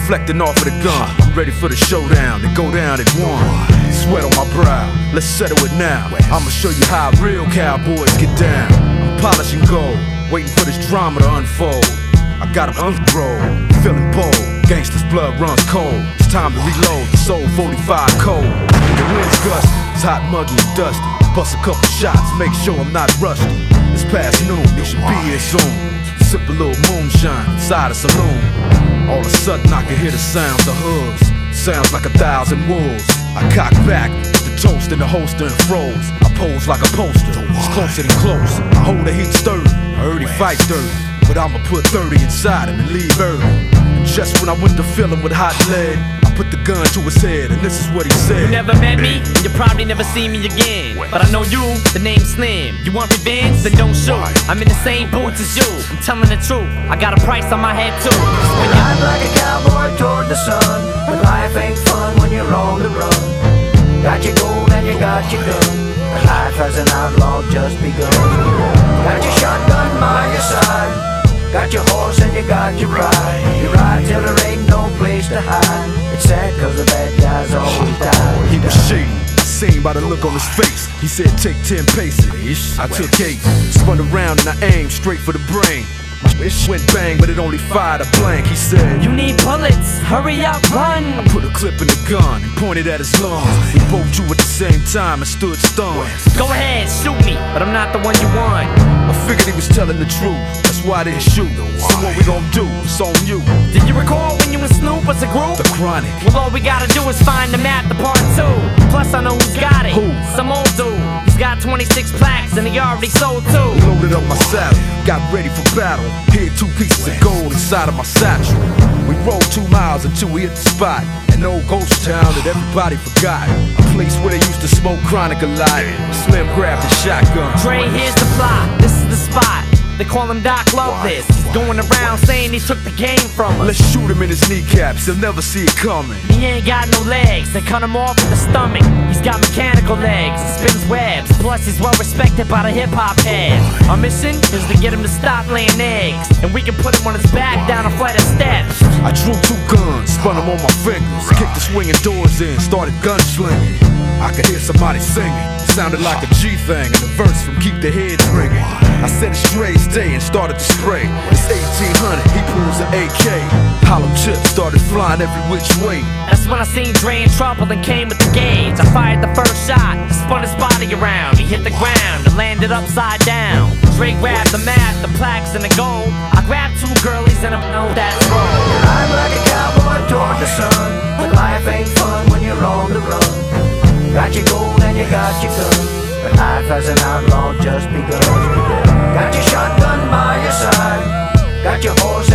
reflecting off of the gun. I'm ready for the showdown to go down at one. Sweat on my brow, let's settle it now. I'ma show you how real cowboys get down. I'm polishing gold, waiting for this drama to unfold. I got him unroll, feeling bold. Gangsta's blood runs cold. It's time to reload, the soul 45 cold. The wind's gusty, it's hot, muggy, and dusty. Bust a couple shots, make sure I'm not rusty. It's past noon, you should be here soon. Sip a little moonshine inside a saloon. All of a sudden I can hear the sounds of hooves. Sounds like 1,000 wolves. I cock back, the toast in the holster and froze. I pose like a poster, it's closer than close. I hold the heat stirred, I heard he fight dirty, but I'ma put 30 inside him and leave early. And just when I went to fill him with hot lead, I put the gun to his head, and this is what he said. You never met me, you probably never see me again. But I know you, the name's Slim. You want revenge? Then don't shoot. I'm in the same boots as you, I'm telling the truth. I got a price on my head too. When you ride like a cowboy toward the sun, but life ain't fun when you're on the run. Got your gold and you got your gun, but life as an outlaw just begun. Got your shotgun by your side, got your horse and you got your pride. You ride till there ain't no place to hide. It's sad cause the bad guys always die. He was shady, seen by the look on his face. He said take 10 paces, I took 8. Spun around and I aimed straight for the brain. My bitch went bang, but it only fired a blank. He said, you need bullets, hurry up, run. I put a clip in the gun and pointed at his lungs. We both drew at the same time and stood stunned. Go ahead, shoot me, but I'm not the one you want. I figured he was telling the truth, that's why I didn't shoot. So what we gon' do, it's on you. Did you recall when you and Snoop was a group? The Chronic. Well, all we gotta do is find the map, the part 2. Plus I know who's got it. Who? Some old dude. He's got 26 plaques and he already sold 2. Loaded up my saddle, got ready for battle. Hid 2 pieces of gold inside of my satchel. We rode 2 miles until we hit the spot, an old ghost town that everybody forgot. A place where they used to smoke Chronic a lot. Slim grabbed his shotgun. Dre, here's the plot, this is the spot. They call him Doc Love this. He's going around saying he took the game from us. Let's shoot him in his kneecaps, he'll never see it coming. He ain't got no legs, they cut him off in the stomach. He's got mechanical legs, he spins webs. Plus he's well respected by the hip-hop heads. Our mission is to get him to stop laying eggs, and we can put him on his back down a flight of steps. I drew 2 guns, spun them on my fingers, kicked the swinging doors in, started gunslinging. I could hear somebody singing, sounded like a G thing, and a verse from Keep the Heads Ringing. I said it straight day and started to spray. It's 1800, he pulls an AK. Hollow tips started flying every which way. That's when I seen Dre in trouble and came with the gauge. I fired the first shot, spun his body around. He hit the ground and landed upside down. Dre grabbed the map, the plaques, and the gold. I grabbed 2 girlies and I know that's wrong. You ride like a cowboy toward the sun, but life ain't fun when you're on the run. Got your gold and you got your gun, but life as an outlaw just begun. Got your shotgun by your side, got your horse